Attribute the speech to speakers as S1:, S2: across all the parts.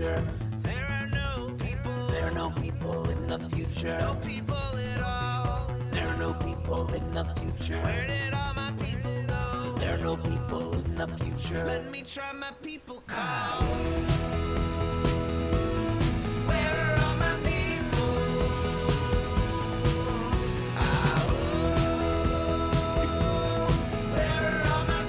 S1: future. There are no people in the future. No people at all. There are no people in the future. Where did all my people go? There are no people in the future. Let me try my people call. Where are all my people? Where are all my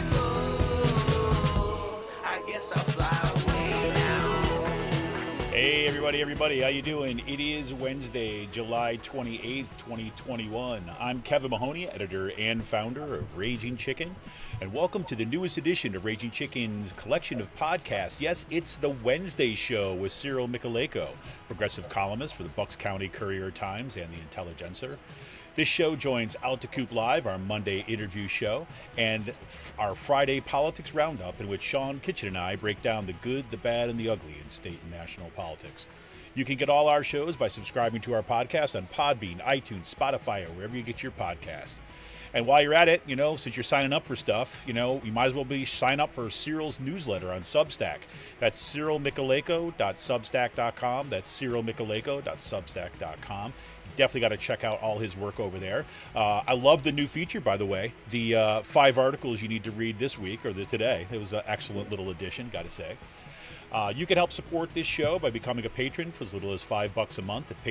S1: people? I guess I'll fly away now.
S2: Hey everybody, how you doing? It is Wednesday, July 28th, 2021. I'm Kevin Mahoney, editor and founder of Raging Chicken, and welcome to the newest edition of Raging Chicken's collection of podcasts. Yes, it's the Wednesday show with Cyril Michalejko, progressive columnist for the Bucks County Courier-Times and the Intelligencer. This show joins Out to Coop Live, our Monday interview show, and our Friday politics roundup, in which Sean Kitchen and I break down the good, the bad, and the ugly in state and national politics. You can get all our shows by subscribing to our podcast on Podbean, iTunes, Spotify, or wherever you get your podcast. And while you're at it, since you're signing up for stuff, you might as well sign up for Cyril's newsletter on Substack. That's cyrilmichalejko.substack.com. That's cyrilmichalejko.substack.com. Definitely got to check out all his work over there. I love the new feature, by the way, the 5 articles you need to read this week, or today. It was an excellent little addition, got to say. You can help support this show by becoming a patron for as little as $5 a month at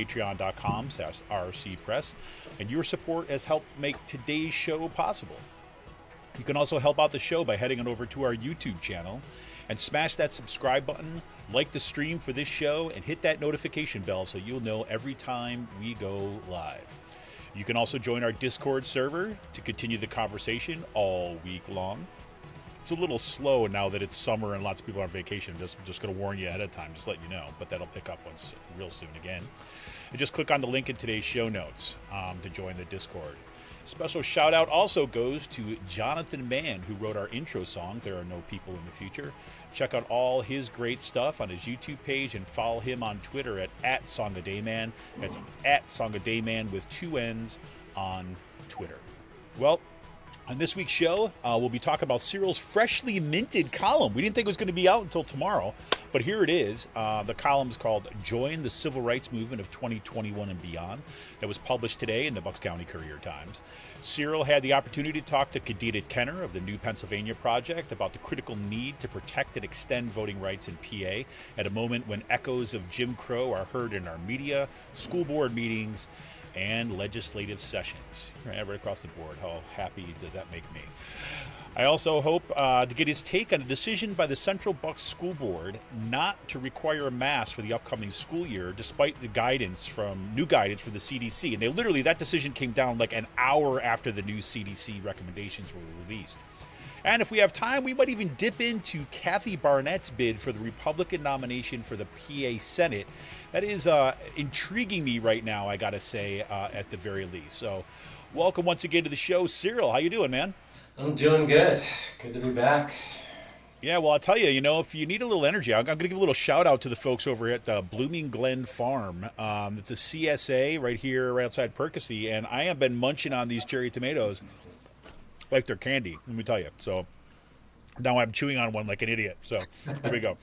S2: patreon.com/rcpress. And your support has helped make today's show possible. You can also help out the show by heading on over to our YouTube channel and smash that subscribe button, like the stream for this show, and hit that notification bell so you'll know every time we go live. You can also join our Discord server to continue the conversation all week long. It's a little slow now that it's summer and lots of people are on vacation. Just going to warn you ahead of time, just let you know. But that'll pick up once real soon again. And just click on the link in today's show notes to join the Discord. Special shout out also goes to Jonathan Mann, who wrote our intro song, There Are No People in the Future. Check out all his great stuff on his YouTube page and follow him on Twitter at @SongADayMan. That's @SongADayMan with 2 N's on Twitter. Well, on this week's show, we'll be talking about Cyril's freshly minted column. We didn't think it was going to be out until tomorrow, but here it is. The column's called Join the Civil Rights Movement of 2021 and Beyond. That was published today in the Bucks County Courier-Times. Cyril had the opportunity to talk to Khadijah Kenner of the New Pennsylvania Project about the critical need to protect and extend voting rights in PA at a moment when echoes of Jim Crow are heard in our media, school board meetings, and legislative sessions. Right across the board. How happy does that make me? I also hope to get his take on a decision by the Central Bucks School Board not to require a mask for the upcoming school year, despite the new guidance from the CDC. And that decision came down like an hour after the new CDC recommendations were released. And if we have time, we might even dip into Kathy Barnett's bid for the Republican nomination for the PA Senate. That is intriguing me right now, I gotta say, at the very least. So welcome once again to the show. Cyril, how you doing, man?
S3: I'm doing good. Good to be back.
S2: Yeah, well, I'll tell you, if you need a little energy, I'm going to give a little shout out to the folks over at Blooming Glen Farm. It's a CSA right here, right outside Percy, and I have been munching on these cherry tomatoes like they're candy, let me tell you. So now I'm chewing on one like an idiot. So here we go.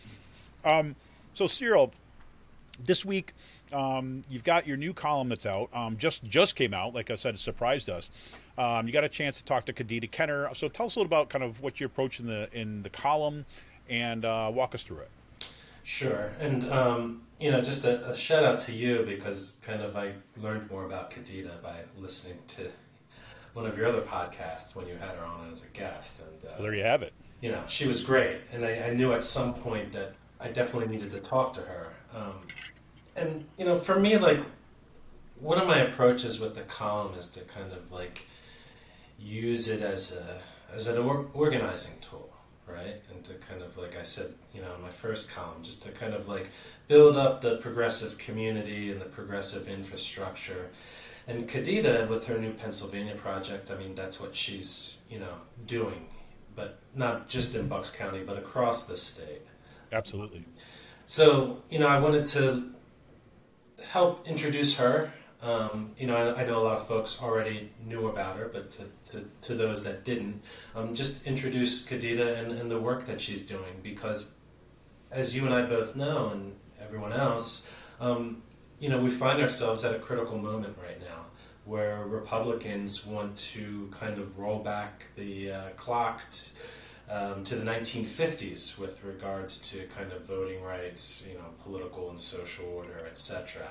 S2: So Cyril, this week you've got your new column that's out. Just came out. Like I said, it surprised us. You got a chance to talk to Khadijah Kenner. So tell us a little about kind of what your approach in the column, and walk us through it.
S3: Sure. And, just a shout out to you, because kind of I learned more about Khadijah by listening to one of your other podcasts when you had her on as a guest. And
S2: well, there you have it.
S3: She was great. And I knew at some point that I definitely needed to talk to her. And for me, like, one of my approaches with the column is to kind of like use it as an organizing tool, right? And to kind of, like I said, in my first column, just to kind of like build up the progressive community and the progressive infrastructure. And Khadijah, with her New Pennsylvania Project, I mean, that's what she's, doing, but not just in Bucks County, but across the state.
S2: Absolutely.
S3: So, I wanted to help introduce her. I know a lot of folks already knew about her, but to those that didn't, just introduce Khadijah and the work that she's doing, because as you and I both know, and everyone else, we find ourselves at a critical moment right now where Republicans want to kind of roll back the clock to the 1950s with regards to kind of voting rights, political and social order, etc.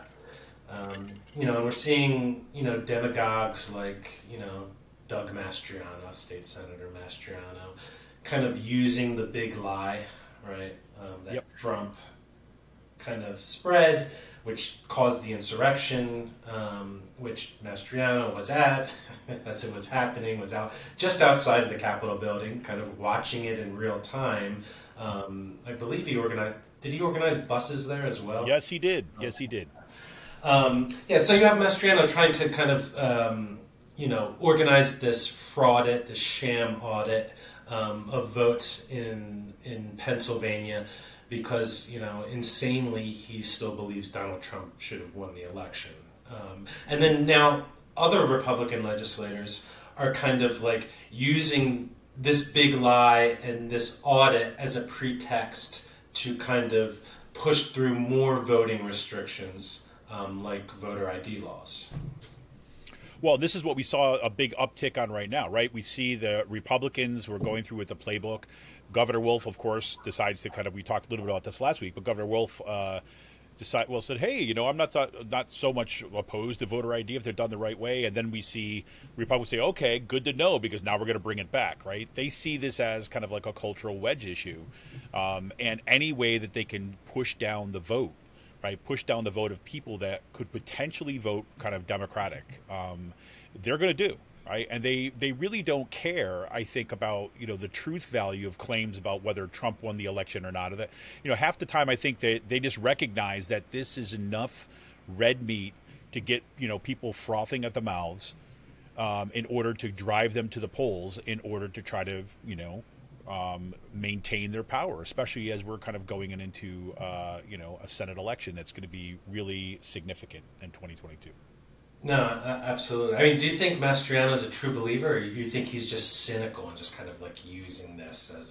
S3: And we're seeing, demagogues like, Doug Mastriano, State Senator Mastriano, kind of using the big lie, right, that Trump kind of spread, which caused the insurrection, which Mastriano was at as it was happening, was out just outside of the Capitol building, kind of watching it in real time. I believe did he organize buses there as well?
S2: Yes, he did. Yes, he did.
S3: So you have Mastriano trying to kind of, organize this this sham audit of votes in Pennsylvania, because insanely he still believes Donald Trump should have won the election, and then now other Republican legislators are kind of like using this big lie and this audit as a pretext to kind of push through more voting restrictions, like voter ID laws.
S2: Well, this is what we saw a big uptick on right now, right? We see the Republicans were going through with the playbook. Governor Wolf, of course, decides to we talked a little bit about this last week, but Governor Wolf said, hey, I'm not so much opposed to voter ID if they're done the right way. And then we see Republicans say, okay, good to know, because now we're going to bring it back, right? They see this as kind of like a cultural wedge issue. And any way that they can push down the vote, right, push down the vote of people that could potentially vote kind of Democratic, they're going to do. Right? And they really don't care, I think, about the truth value of claims about whether Trump won the election or not. That half the time I think that they just recognize that this is enough red meat to get people frothing at the mouths in order to drive them to the polls, in order to try to maintain their power, especially as we're kind of going into a Senate election that's going to be really significant in 2022.
S3: No, absolutely. I mean, do you think Mastriano is a true believer, or do you think he's just cynical and just kind of like using this as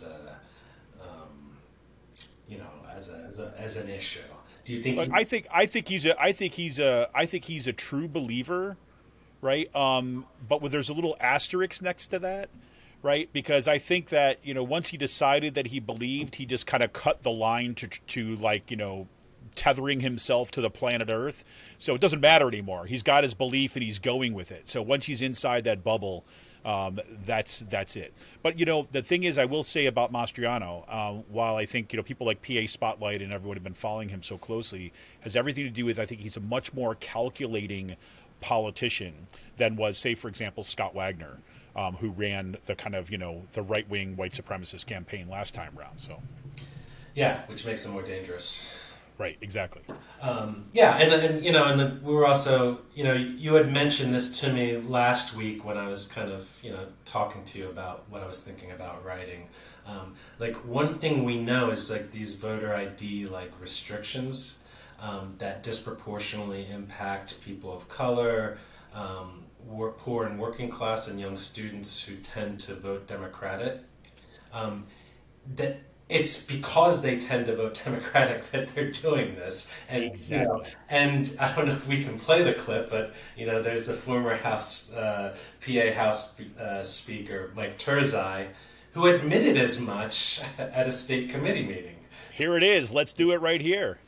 S3: as an issue? Do you think?
S2: I think he's a true believer, right? But there's a little asterisk next to that, right? Because I think that once he decided that he believed, he just kind of cut the line to tethering himself to the planet Earth. So it doesn't matter anymore. He's got his belief and he's going with it. So once he's inside that bubble, that's it. But the thing is, I will say about Mastriano, while I think people like PA Spotlight and everyone have been following him so closely, has everything to do with, I think he's a much more calculating politician than was, say, for example, Scott Wagner, who ran the kind of the right-wing white supremacist campaign last time around. So
S3: yeah, which makes him more dangerous.
S2: Right, exactly.
S3: And we were also, you had mentioned this to me last week when I was kind of, talking to you about what I was thinking about writing. One thing we know is these voter ID restrictions that disproportionately impact people of color, poor and working class, and young students who tend to vote Democratic. That it's because they tend to vote Democratic that they're doing this. And,
S2: exactly.
S3: And I don't know if we can play the clip, but, there's a former PA House Speaker, Mike Turzai, who admitted as much at a state committee meeting.
S2: Here it is. Let's do it right here.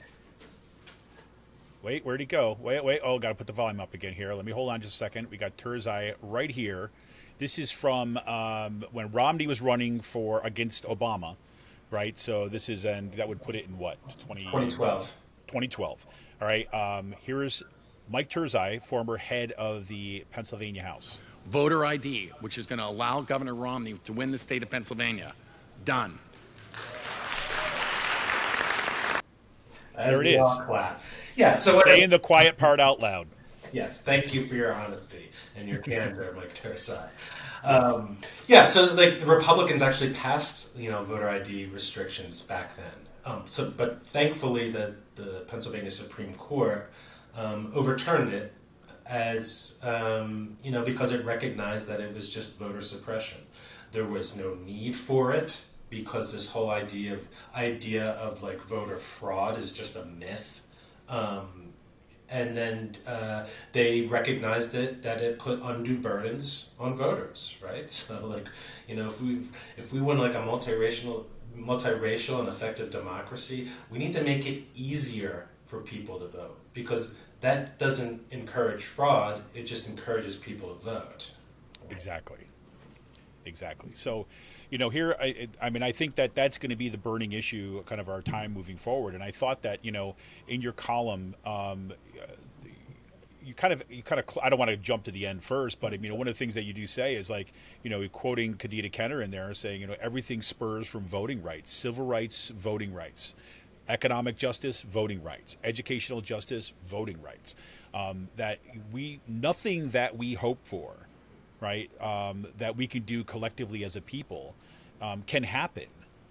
S2: Wait, where'd he go? Wait. Oh, got to put the volume up again here. Let me hold on just a second. We got Turzai right here. This is from when Romney was running against Obama. Right, so this is, and that would put it in what?
S3: 2012.
S2: 2012. All right, here's Mike Turzai, former head of the Pennsylvania House.
S4: Voter ID, which is going to allow Governor Romney to win the state of Pennsylvania. Done.
S2: There it is.
S3: Clap. Yeah, so
S2: saying the quiet part out loud.
S3: Yes, thank you for your honesty and your candor, Mike Turzai. So the Republicans actually passed, voter ID restrictions back then. But thankfully the Pennsylvania Supreme Court overturned it as, because it recognized that it was just voter suppression. There was no need for it, because this whole idea of like voter fraud is just a myth. And then they recognized that it put undue burdens on voters, right? So, like, you know, if we want like a multiracial and effective democracy, we need to make it easier for people to vote, because that doesn't encourage fraud; it just encourages people to vote.
S2: Exactly. So, you know, here, I mean, I think that that's going to be the burning issue, kind of our time moving forward. And I thought that, you know, in your column, you kind of, I don't want to jump to the end first, but, you know, one of the things that you do say is, like, you know, quoting Kadita Kenner in there, saying, you know, everything spurs from voting rights, civil rights, voting rights, economic justice, voting rights, educational justice, voting rights. That nothing that we hope for, right, that we can do collectively as a people, can happen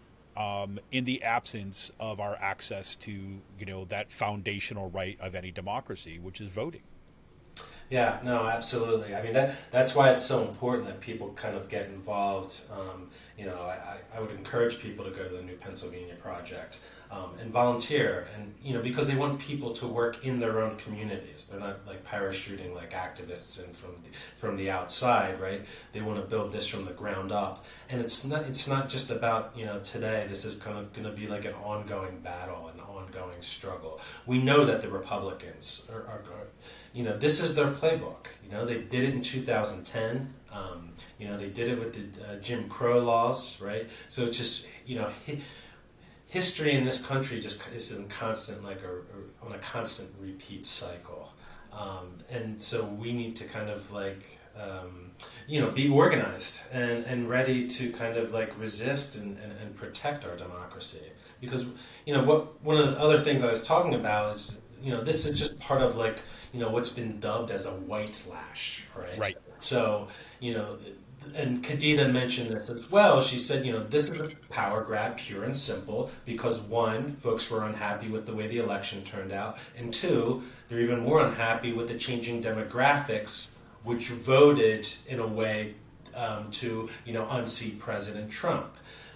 S2: in the absence of our access to, you know, that foundational right of any democracy, which is voting.
S3: Yeah, no, absolutely. I mean, that's why it's so important that people kind of get involved. You know, I would encourage people to go to the New Pennsylvania Project and volunteer, and, you know, because they want people to work in their own communities. They're not like parachuting like activists in from the outside, right? They want to build this from the ground up, and it's not just about, you know, today. This is kind of going to be like an ongoing battle, an ongoing struggle. We know that the Republicans are you know, this is their playbook. You know, they did it in 2010. You know, they did it with the Jim Crow laws, right? So it's just, you know, history in this country just is in constant, like, on a constant repeat cycle. And so we need to kind of like, you know, be organized and ready to kind of like resist and protect our democracy. Because, you know, one of the other things I was talking about is, you know, this is just part of like, you know, what's been dubbed as a white lash, right?
S2: Right.
S3: So, you know, and Kadita mentioned this as well. She said, you know, this is a power grab, pure and simple, because one, folks were unhappy with the way the election turned out, and two, they're even more unhappy with the changing demographics, which voted in a way to, you know, unseat President Trump.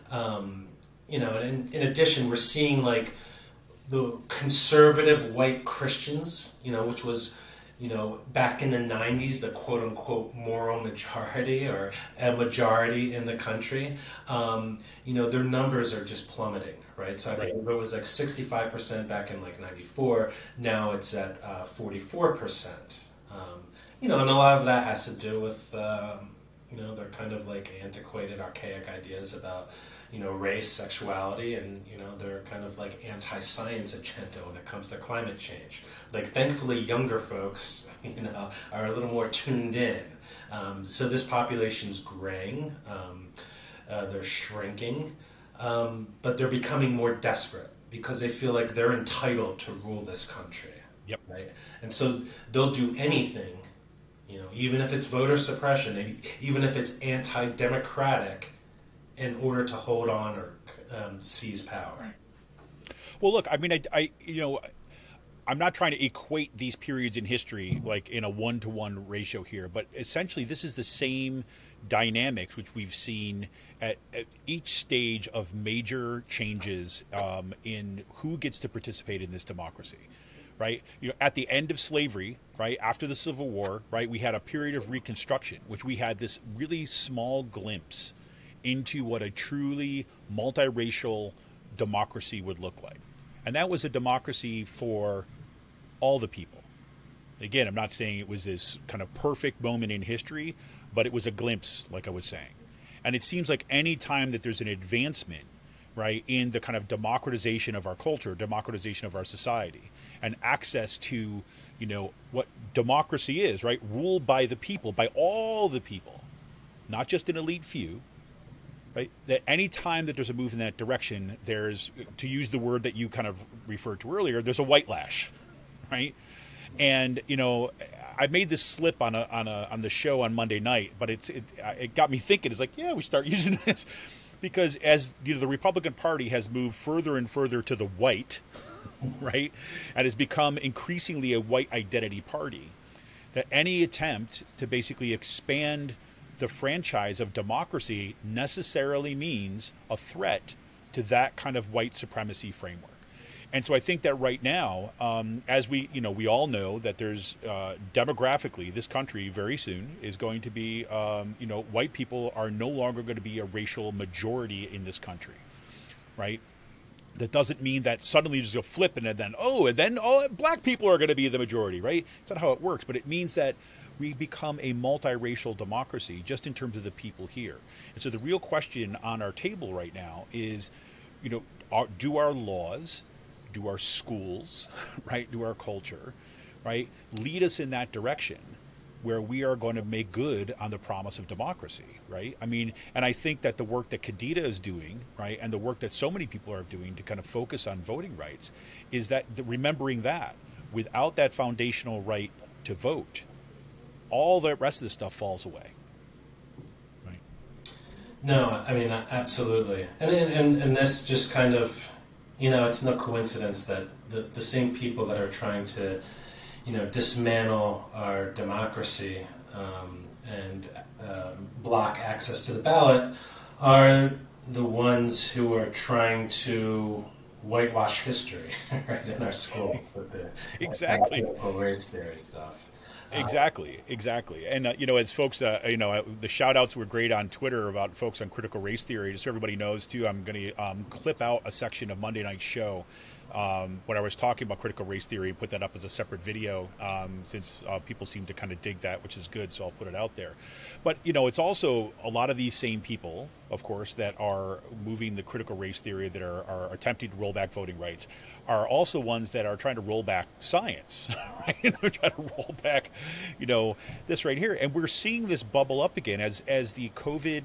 S3: You know, and in addition, we're seeing like the conservative white Christians, you know, which was, you know, back in the 90s, the quote unquote moral majority, or a majority in the country, you know, their numbers are just plummeting, right? So I think it was like 65% back in like 94. Now it's at 44%. You know, and a lot of that has to do with, you know, they're kind of like antiquated, archaic ideas about, you know, race, sexuality, and, you know, they're kind of like anti-science agenda when it comes to climate change. Like, thankfully, younger folks, you know, are a little more tuned in. So this population's graying, they're shrinking, but they're becoming more desperate because they feel like they're entitled to rule this country.
S2: Yep.
S3: Right? And so they'll do anything, you know, even if it's voter suppression, even if it's anti-democratic, in order to hold on or seize power.
S2: Well, look, I mean, I you know, I'm not trying to equate these periods in history like in a 1-to-1 ratio here, but essentially this is the same dynamics which we've seen at each stage of major changes in who gets to participate in this democracy. Right, you know, at the end of slavery, right after the Civil War, right, we had a period of Reconstruction, which we had this really small glimpse into what a truly multiracial democracy would look like. And that was a democracy for all the people. Again, I'm not saying it was this kind of perfect moment in history, but it was a glimpse, like I was saying. And it seems like any time that there's an advancement, right, in the kind of democratization of our culture, democratization of our society, and access to, you know, what democracy is, right, ruled by the people, by all the people, not just an elite few, right? That any time that there's a move in that direction, there's, to use the word that you kind of referred to earlier, there's a white lash, right? And, you know, I made this slip on the show on Monday night, but it got me thinking. It's like, yeah, we start using this because as, you know, the Republican Party has moved further and further to the white, right, and has become increasingly a white identity party, that any attempt to basically expand the franchise of democracy necessarily means a threat to that kind of white supremacy framework. And so I think that right now, as we all know that there's demographically, this country very soon is going to be, white people are no longer going to be a racial majority in this country, right? That doesn't mean that suddenly just go flip and then all black people are going to be the majority, right? It's not how it works, but it means that we become a multiracial democracy just in terms of the people here. And so the real question on our table right now is, do our laws, do our schools, right, do our culture, right, lead us in that direction where we are going to make good on the promise of democracy, right? I mean, and I think that the work that Kadita is doing, right, and the work that so many people are doing to kind of focus on voting rights is that remembering that without that foundational right to vote, all the rest of the stuff falls away. Right?
S3: No, I mean, absolutely. And this just kind of, it's no coincidence that the same people that are trying to, dismantle our democracy and block access to the ballot are the ones who are trying to whitewash history, right, in our schools with the
S2: exactly
S3: race theory stuff.
S2: Exactly. And, as folks, the shout outs were great on Twitter about folks on critical race theory. Just so everybody knows, too, I'm going to clip out a section of Monday Night's show when I was talking about critical race theory and put that up as a separate video since people seem to kind of dig that, which is good. So I'll put it out there. But, it's also a lot of these same people, of course, that are moving the critical race theory, that are attempting to roll back voting rights, are also ones that are trying to roll back science, right? They're trying to roll back, this right here. And we're seeing this bubble up again as the COVID,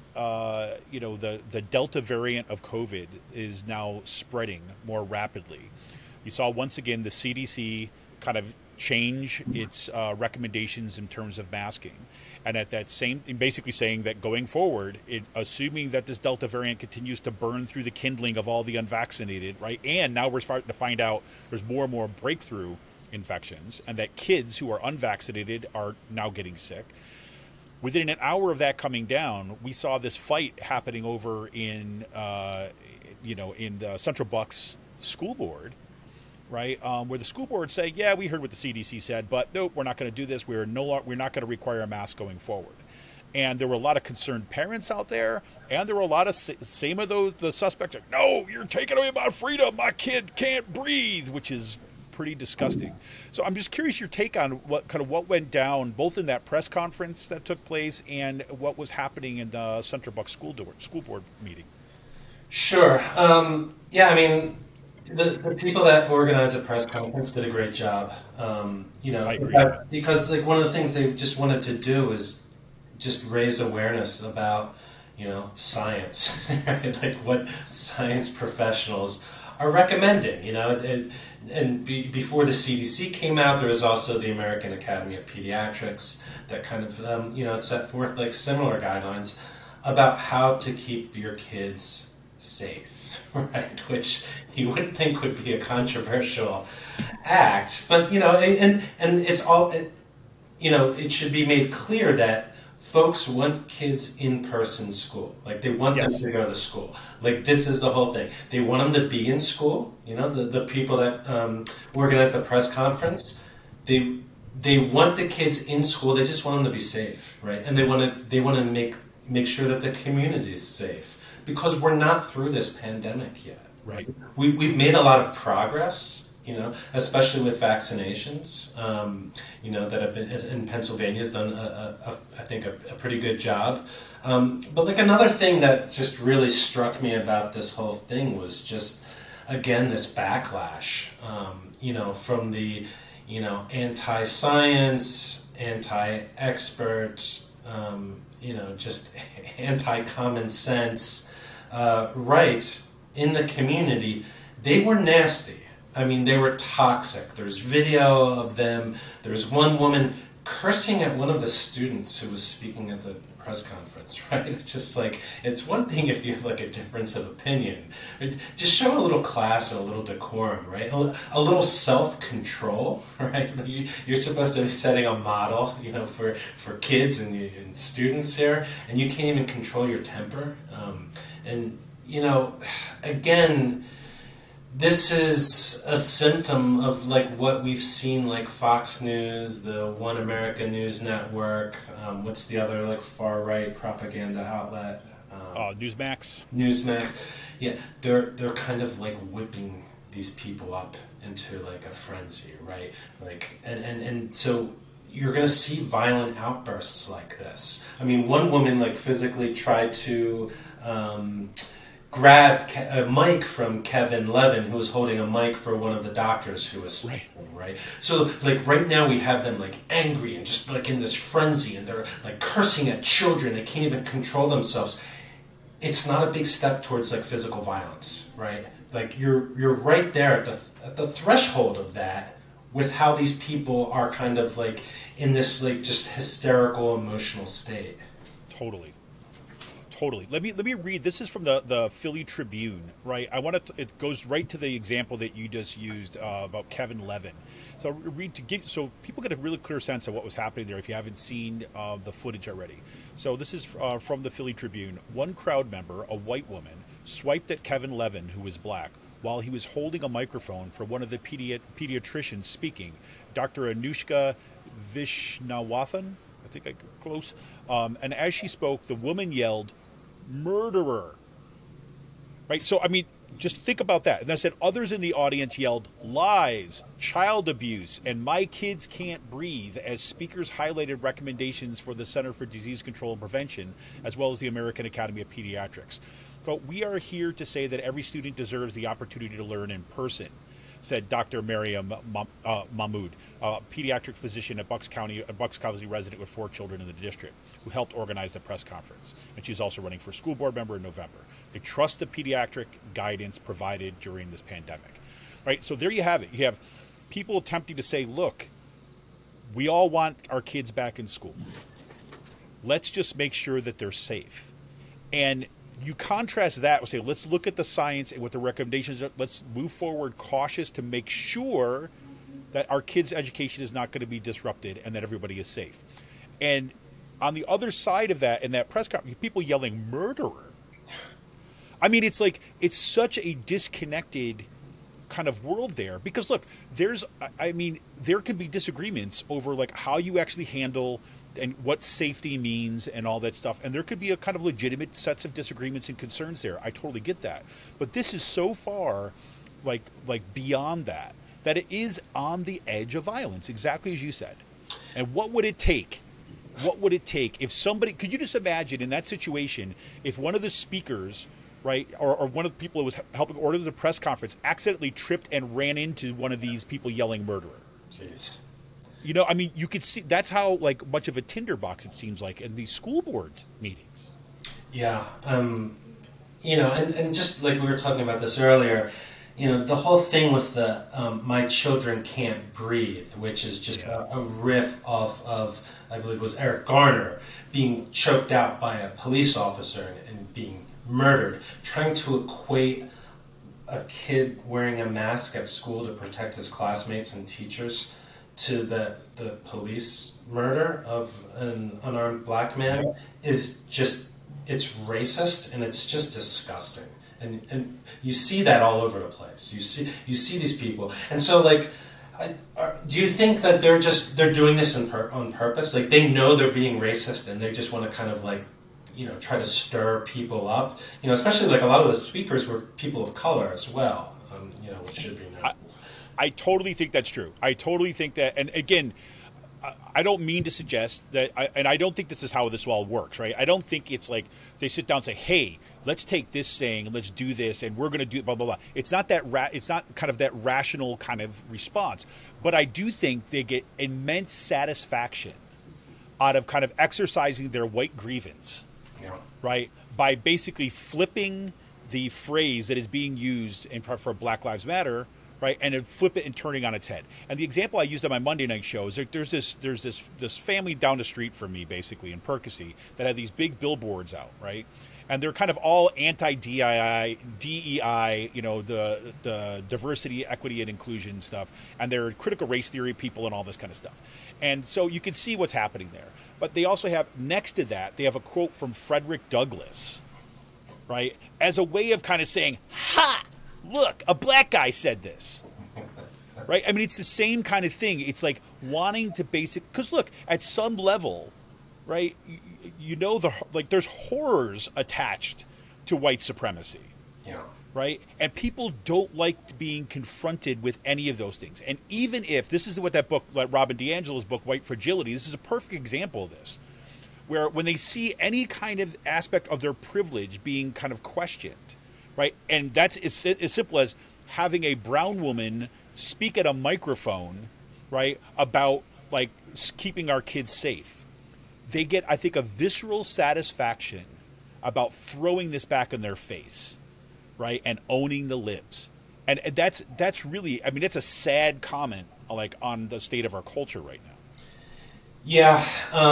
S2: the Delta variant of COVID is now spreading more rapidly. You saw once again the CDC kind of change its recommendations in terms of masking. And at that basically saying that going forward, assuming that this Delta variant continues to burn through the kindling of all the unvaccinated, right? And now we're starting to find out there's more and more breakthrough infections, and that kids who are unvaccinated are now getting sick. Within an hour of that coming down, we saw this fight happening over in the Central Bucks School Board, right? Where the school board say, yeah, we heard what the CDC said, but nope, we're not going to do this. We're not going to require a mask going forward. And there were a lot of concerned parents out there, and there were a lot of same of the suspects like, no, you're taking away my freedom. My kid can't breathe, which is pretty disgusting. So I'm just curious your take on what went down both in that press conference that took place and what was happening in the Central Bucks school board meeting.
S3: Sure. Yeah, I mean, the people that organized the press conference did a great job.
S2: I agree.
S3: Because one of the things they just wanted to do is just raise awareness about, science, right? Like what science professionals are recommending, before the CDC came out, there was also the American Academy of Pediatrics that kind of, set forth similar guidelines about how to keep your kids safe, right? Which you wouldn't think would be a controversial act, but and it's all, it should be made clear that folks want kids in person school. They want them to go to school. This is the whole thing. They want them to be in school. The people that organized the press conference, they want the kids in school. They just want them to be safe, right? And they want to make sure that the community is safe, because we're not through this pandemic yet.
S2: Right.
S3: We've made a lot of progress, especially with vaccinations, that have been, in Pennsylvania has done, I think, a pretty good job. But another thing that just really struck me about this whole thing was just, again, this backlash, from the, anti-science, anti-expert, just anti-common sense, right in the community. They were nasty. I mean, they were toxic. There's video of them. There's one woman cursing at one of the students who was speaking at the press conference, right? It's just like, it's one thing if you have like a difference of opinion. Just show a little class and a little decorum, right? A little self-control, right? Like you're supposed to be setting a model, you know, for kids and students here, and you can't even control your temper. And, you know, again, this is a symptom of like what we've seen, like Fox News, the One America News Network. What's the other like far right propaganda outlet?
S2: Newsmax.
S3: Newsmax. Yeah, they're kind of like whipping these people up into like a frenzy, right? Like and so you're going to see violent outbursts like this. I mean, one woman like physically tried to grab a mic from Kevin Levin, who was holding a mic for one of the doctors who was speaking, right? So, like, right now we have them, like, angry and just, like, in this frenzy, and they're, like, cursing at children. They can't even control themselves. It's not a big step towards, like, physical violence, right? Like, you're right there at the threshold of that with how these people are kind of, like, in this, like, just hysterical, emotional state.
S2: Totally. Let me read. This is from the Philly Tribune, right? It goes right to the example that you just used about Kevin Levin. So read so people get a really clear sense of what was happening there if you haven't seen the footage already. So this is from the Philly Tribune. One crowd member, a white woman, swiped at Kevin Levin, who was black, while he was holding a microphone for one of the pediatricians speaking, Dr. Anushka Vishnawathan. I think I'm close. And as she spoke, the woman yelled, "Murderer!" Right? So, I mean, just think about that. And I said others in the audience yelled, "Lies, child abuse, and my kids can't breathe," as speakers highlighted recommendations for the Center for Disease Control and Prevention, as well as the American Academy of Pediatrics. But we are here to say that every student deserves the opportunity to learn in person, said Dr. Mariam Mahmood, a pediatric physician at Bucks County resident with 4 children in the district, who helped organize the press conference. And she's also running for school board member in November. They trust the pediatric guidance provided during this pandemic. Right? So there you have it. You have people attempting to say, look, we all want our kids back in school. Let's just make sure that they're safe. And you contrast that with, say, let's look at the science and what the recommendations are. Let's move forward cautious to make sure that our kids' education is not going to be disrupted and that everybody is safe. And on the other side of that, in that press conference, people yelling "murderer." I mean, it's like, it's such a disconnected kind of world there, because look, there can be disagreements over like how you actually handle and what safety means and all that stuff. And there could be a kind of legitimate sets of disagreements and concerns there. I totally get that. But this is so far like beyond that it is on the edge of violence, exactly as you said. And what would it take? What would it take if somebody, could you just imagine in that situation, if one of the speakers, right, or one of the people who was helping order the press conference accidentally tripped and ran into one of these people yelling "murderer"? Jeez. You know, I mean, you could see that's how like much of a tinderbox it seems like in these school board meetings.
S3: Yeah, you know, and just like we were talking about this earlier, you know, the whole thing with the "my children can't breathe," which is just a riff off of, I believe it was Eric Garner, being choked out by a police officer and being murdered, trying to equate a kid wearing a mask at school to protect his classmates and teachers to the police murder of an unarmed black man is just, it's racist and it's just disgusting. And you see that all over the place. You see these people. And so like, do you think that they're doing this on purpose? Like they know they're being racist and they just want to kind of like, you know, try to stir people up? You know, especially like a lot of the speakers were people of color as well, you know, which should be known.
S2: I totally think that's true. I totally think that, and again, I don't mean to suggest that, and I don't think this is how this all works, right? I don't think it's like they sit down and say, "Hey, let's take this saying and let's do this, and we're going to do blah blah blah." It's not that. It's not kind of that rational kind of response. But I do think they get immense satisfaction out of kind of exercising their white grievance, right? By basically flipping the phrase that is being used for Black Lives Matter. right? And then flip it and turning on its head. And the example I used on my Monday night show is there's this family down the street from me, basically in Percy, that had these big billboards out, right? And they're kind of all anti-DEI, you know, the diversity, equity, and inclusion stuff. And they're critical race theory people and all this kind of stuff. And so you can see what's happening there. But they also have, next to that, they have a quote from Frederick Douglass, right? As a way of kind of saying, ha, look, a black guy said this. Right? I mean, it's the same kind of thing. It's like wanting to because look, at some level, right, you know, there's horrors attached to white supremacy.
S3: Yeah.
S2: Right? And people don't like being confronted with any of those things. And even if, this is what that book, like Robin DiAngelo's book, White Fragility, this is a perfect example of this, where when they see any kind of aspect of their privilege being kind of questioned, right? And that's as simple as having a brown woman speak at a microphone, right, about like keeping our kids safe. They get, I think, a visceral satisfaction about throwing this back in their face, right, and owning the libs. And that's really, I mean, it's a sad comment, like, on the state of our culture right now.
S3: Yeah,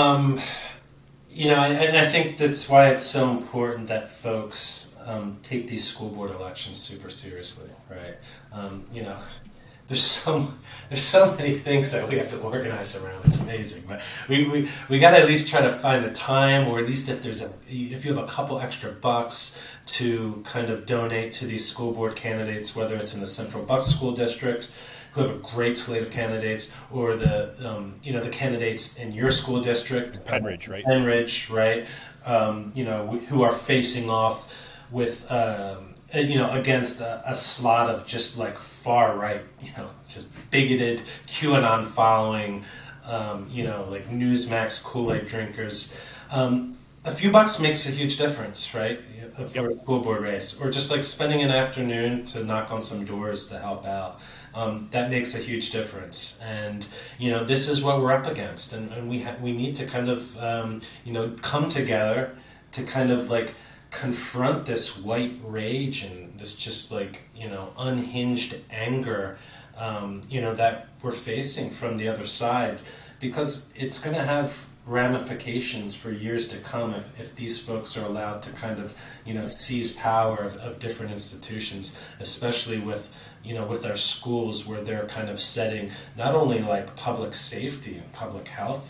S3: you know, and I think that's why it's so important that folks take these school board elections super seriously, right? You know, there's so many things that we have to organize around. It's amazing, but we got to at least try to find a time, or at least if you have a couple extra bucks to kind of donate to these school board candidates, whether it's in the Central Bucks School District, who have a great slate of candidates, or the you know, the candidates in your school district,
S2: Penridge, right?
S3: Penridge, right? You know, who are facing off with you know, against a slot of just like far right, you know, just bigoted QAnon following, you know, like Newsmax Kool-Aid drinkers. A few bucks makes a huge difference, right? For a school board race, or just like spending an afternoon to knock on some doors to help out. That makes a huge difference, and you know, this is what we're up against, and we need to kind of you know, come together to kind of like confront this white rage and this just like, you know, unhinged anger, you know, that we're facing from the other side, because it's going to have ramifications for years to come if these folks are allowed to kind of, you know, seize power of different institutions, especially with, you know, with our schools, where they're kind of setting not only like public safety and public health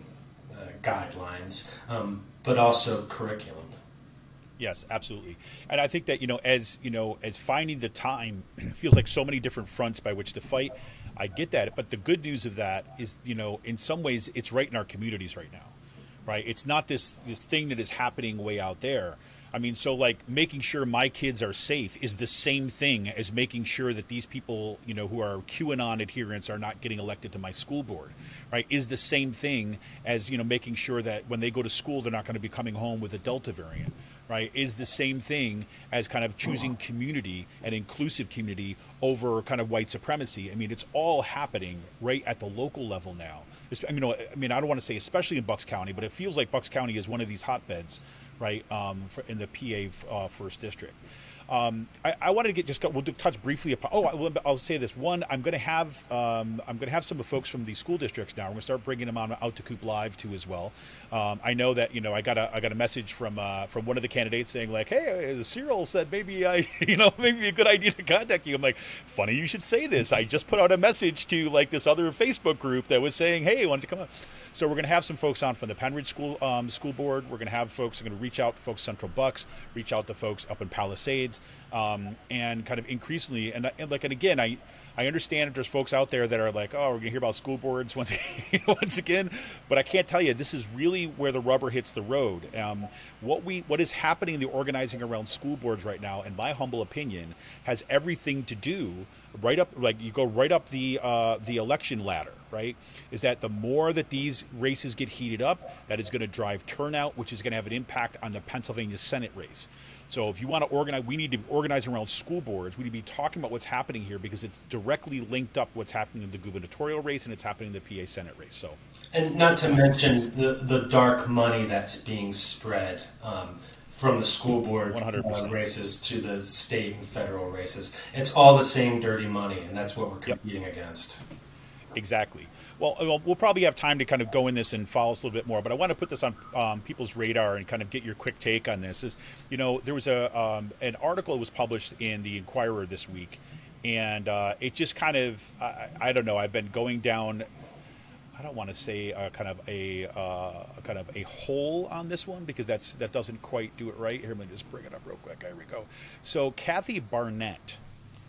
S3: guidelines, but also curriculum.
S2: Yes, absolutely. And I think that, you know, as finding the time feels like so many different fronts by which to fight. I get that. But the good news of that is, you know, in some ways it's right in our communities right now, right? It's not this thing that is happening way out there. I mean, so like making sure my kids are safe is the same thing as making sure that these people, you know, who are QAnon adherents are not getting elected to my school board, right? Is the same thing as, you know, making sure that when they go to school, they're not going to be coming home with a Delta variant, right? Is the same thing as kind of choosing community and inclusive community over kind of white supremacy. I mean, it's all happening right at the local level now. I mean, I don't want to say especially in Bucks County, but it feels like Bucks County is one of these hotbeds, right, in the PA first district. I wanted to we'll touch briefly upon. I'll say this. One, I'm going to have some of the folks from these school districts now. We're going to start bringing them out to Coop Live too as well. I know that, you know, I got a message from one of the candidates saying like, hey, Cyril said maybe maybe a good idea to contact you. I'm like, funny you should say this. I just put out a message to like this other Facebook group that was saying, hey, why don't you come on? So we're going to have some folks on from the Penridge School Board. We're going to have folks. We're going to reach out to folks Central Bucks, reach out to folks up in Palisades, and kind of increasingly. And again, I understand that there's folks out there that are like, oh, we're going to hear about school boards once again. But I can't tell you, this is really where the rubber hits the road. What is happening in the organizing around school boards right now, in my humble opinion, has everything to do right up, like you go right up the election ladder. Right, is that the more that these races get heated up, that is going to drive turnout, which is going to have an impact on the Pennsylvania Senate race. So if you want to organize, we need to organize around school boards. We need to be talking about what's happening here, because it's directly linked up what's happening in the gubernatorial race and it's happening in the PA Senate race. So, and
S3: not to mention the dark money that's being spread from the school board
S2: 100%.
S3: races to the state and federal races. It's all the same dirty money, and that's what we're competing against.
S2: Exactly. Well, we'll probably have time to kind of go in this and follow us a little bit more, but I want to put this on people's radar and kind of get your quick take on this. There was an article that was published in the Inquirer this week, and it just kind of, I don't know, I've been going down, I don't want to say kind of a hole on this one, because that doesn't quite do it right. Here, let me just bring it up real quick. Here we go. So Kathy Barnett,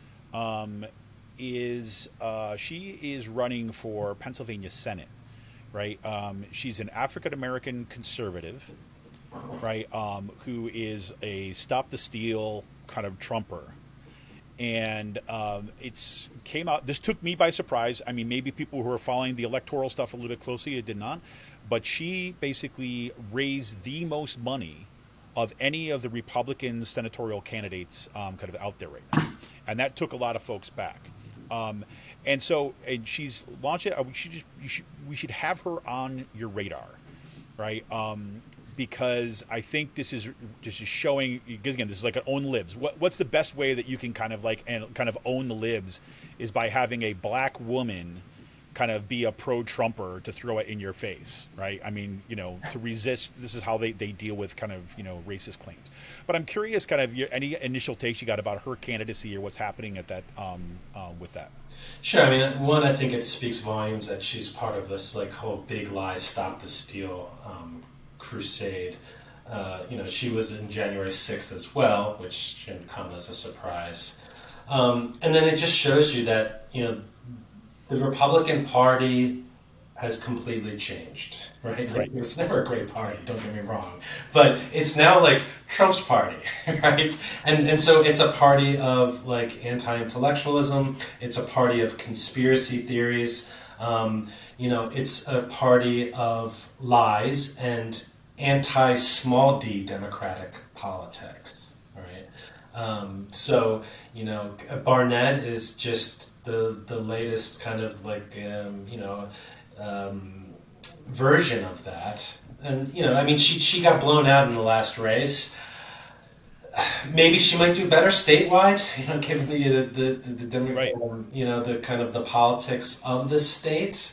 S2: she is running for Pennsylvania Senate, right? She's an African American conservative, right? Who is a stop the steal kind of Trumper, and it's came out. This took me by surprise. I mean, maybe people who are following the electoral stuff a little bit closely, it did not, but she basically raised the most money of any of the Republican senatorial candidates kind of out there right now, and that took a lot of folks back. And she's launched it. We should have her on your radar, right? Because I think this is just showing. Because again, this is like an own libs. What's the best way that you can kind of own the libs is by having a black woman kind of be a pro-Trumper to throw it in your face, right? I mean, to resist. This is how they deal with kind of racist claims. But I'm curious, kind of any initial takes you got about her candidacy or what's happening at that with that.
S3: Sure. I mean, one, I think it speaks volumes that she's part of this like whole big lie, stop the steal crusade. She was in January 6th as well, which shouldn't come as a surprise. And then it just shows you that the Republican Party has completely changed, right? Like, it's never a great party, don't get me wrong. But it's now like Trump's party, right? And so it's a party of like anti-intellectualism. It's a party of conspiracy theories. It's a party of lies and anti-small d democratic politics, right? Barnett is just the latest kind of like, version of that. And, she got blown out in the last race. Maybe she might do better statewide, given the Democrat, right. The kind of the politics of the state.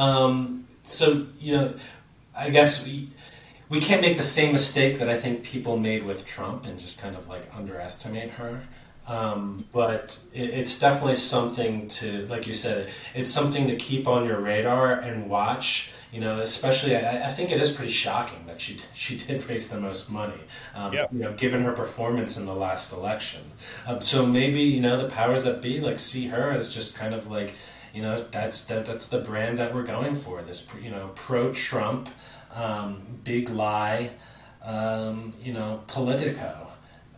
S3: I guess we can't make the same mistake that I think people made with Trump and just kind of like underestimate her. But it's definitely something to, like you said, it's something to keep on your radar and watch. Especially I think it is pretty shocking that she did raise the most money, given her performance in the last election. So maybe the powers that be like see her as just kind of like that's the brand that we're going for. This pro-Trump, big lie, Politico.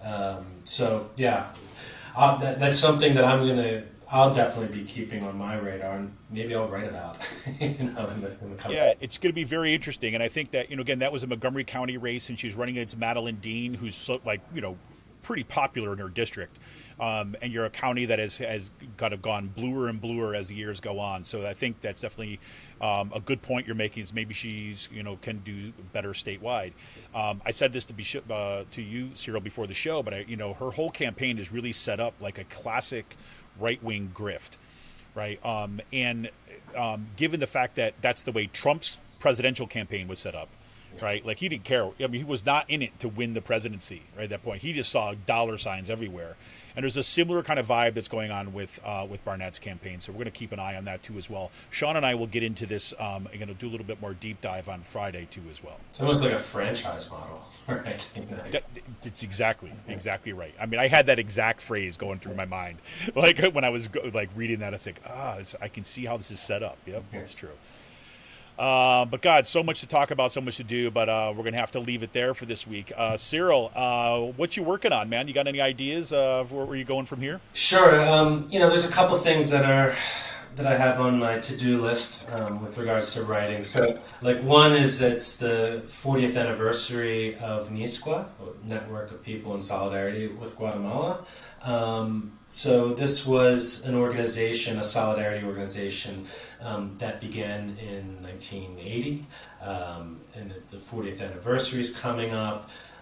S3: That's something that I'll definitely be keeping on my radar, and maybe I'll write about. In the coming.
S2: Yeah, it's going to be very interesting, and I think that again, that was a Montgomery County race, and she's running against Madeline Dean, who's pretty popular in her district, and you're a county that has kind of gone bluer and bluer as the years go on. So I think that's definitely a good point you're making. Is maybe she's can do better statewide. I said this to you, Cyril, before the show, but her whole campaign is really set up like a classic right-wing grift, right? Given the fact that that's the way Trump's presidential campaign was set up, right? Like he didn't care. I mean, he was not in it to win the presidency, right? At that point, he just saw dollar signs everywhere. And there's a similar kind of vibe that's going on with Barnett's campaign. So we're going to keep an eye on that too as well. Sean and I will get into this. I'm going to do a little bit more deep dive on Friday too as well.
S3: It's almost like a franchise model, right?
S2: It's exactly right. I mean, I had that exact phrase going through my mind, like when I was like reading that. It's like, I can see how this is set up. Yep, that's true. But God, so much to talk about, so much to do, but we're going to have to leave it there for this week. Cyril, what you working on, man? You got any ideas of where you going from here?
S3: Sure. There's a couple things that I have on my to-do list with regards to writing. So, like, one is it's the 40th anniversary of NISCUA, Network of People in Solidarity with Guatemala. So this was an organization, a solidarity organization that began in 1980, and the 40th anniversary is coming up.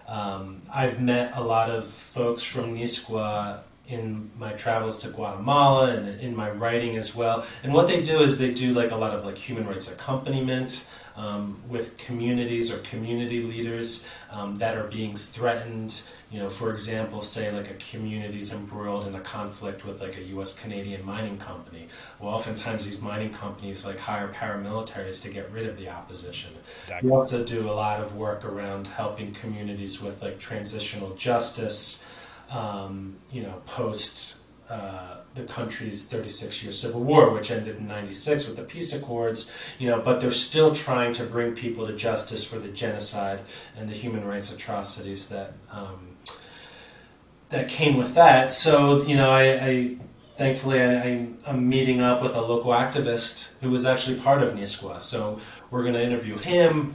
S3: I've met a lot of folks from Nisqually in my travels to Guatemala and in my writing as well. And what they do is they do like a lot of like human rights accompaniment with communities or community leaders that are being threatened. You know, for example, say like a community's embroiled in a conflict with like a U.S.-Canadian mining company. Well, oftentimes these mining companies like hire paramilitaries to get rid of the opposition.
S2: Exactly.
S3: We also do a lot of work around helping communities with like transitional justice, you know, post the country's 36-year civil war, which ended in 96 with the peace accords, you know, but they're still trying to bring people to justice for the genocide and the human rights atrocities that that came with that. So, you know, I thankfully I'm meeting up with a local activist who was actually part of Nisqually. So we're going to interview him,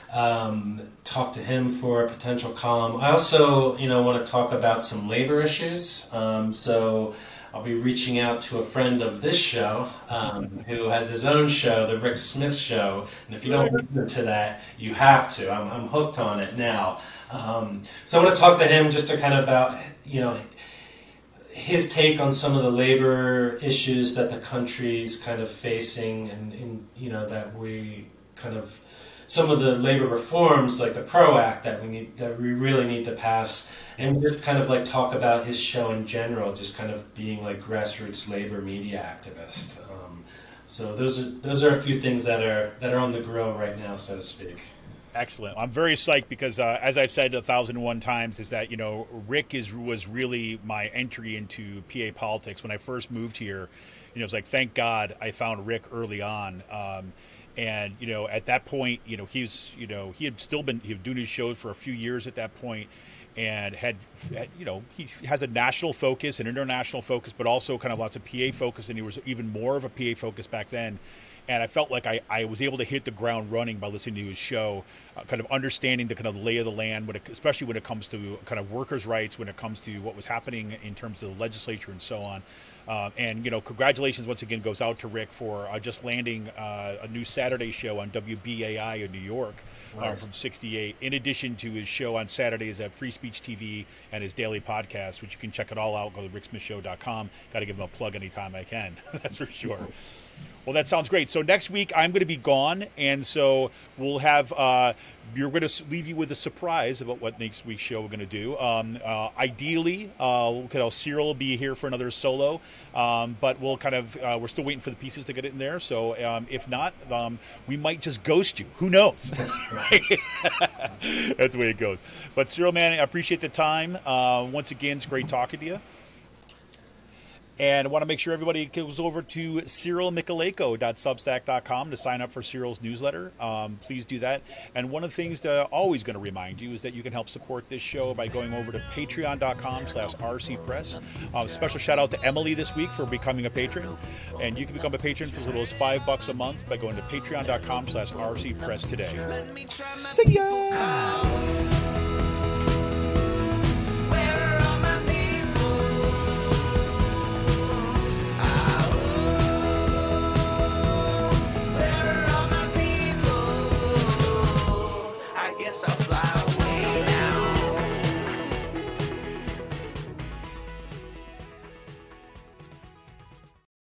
S3: talk to him for a potential column. I also, you know, want to talk about some labor issues. So I'll be reaching out to a friend of this show who has his own show, The Rick Smith Show. And if you don't listen to that, you have to. I'm hooked on it now. So I want to talk to him just to kind of about, you know, his take on some of the labor issues that the country's kind of facing, and you know, that we kind of, some of the labor reforms like the PRO Act that we really need to pass, and just kind of like talk about his show in general, just kind of being like grassroots labor media activist. So those are a few things that are on the grill right now, so to speak.
S2: Excellent. I'm very psyched because, as I've said 1,001 times, is that, you know, Rick was really my entry into PA politics. When I first moved here, you know, it's like, thank God I found Rick early on. And, you know, at that point, you know, he was doing his shows for a few years at that point, and had, you know, he has a national focus, an international focus, but also kind of lots of PA focus, and he was even more of a PA focus back then. And I felt like I was able to hit the ground running by listening to his show, kind of understanding the kind of lay of the land, especially when it comes to kind of workers' rights, when it comes to what was happening in terms of the legislature and so on. And, you know, congratulations once again goes out to Rick for just landing a new Saturday show on WBAI in New York. Nice. From 68, in addition to his show on Saturdays at Free Speech TV and his daily podcast, which you can check it all out. Go to ricksmithshow.com. Got to give him a plug anytime I can. That's for sure. Well, that sounds great. So next week I'm going to be gone, and so we'll have you're going to leave you with a surprise about what next week's show we're going to do. Ideally, Cyril will be here for another solo, but we'll kind of we're still waiting for the pieces to get it in there. So if not, we might just ghost you. Who knows? That's the way it goes. But Cyril, man, I appreciate the time. Once again, it's great talking to you. And I want to make sure everybody goes over to cyrilmichaleko.substack.com to sign up for Cyril's newsletter. Please do that. And one of the things that I'm always going to remind you is that you can help support this show by going over to patreon.com/rcpress. Special shout out to Emily this week for becoming a patron. And you can become a patron for as little as $5 a month by going to patreon.com/rcpress today. See ya!